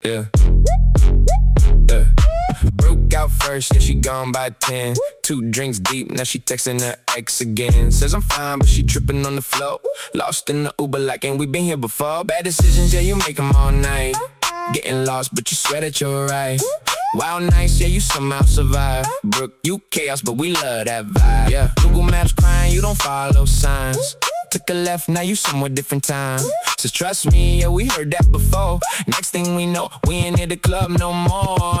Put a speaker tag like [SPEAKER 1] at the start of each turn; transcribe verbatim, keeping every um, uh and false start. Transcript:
[SPEAKER 1] Yeah. Yeah. Broke out first, yeah, she gone by ten. Two drinks deep, now she texting her ex again. Says I'm fine, but she tripping on the floor. Lost in the Uber like ain't we been here before. Bad decisions, yeah, you make them all night. Getting lost, but you swear that you're right. Wild nights, yeah, you somehow survive. Brooke, you chaos, but we love that vibe. Yeah, Google Maps crying, you don't follow signs. Took a left, now you somewhere different time. So trust me, yeah, we heard that before. Next thing we know, we ain't in the club no more.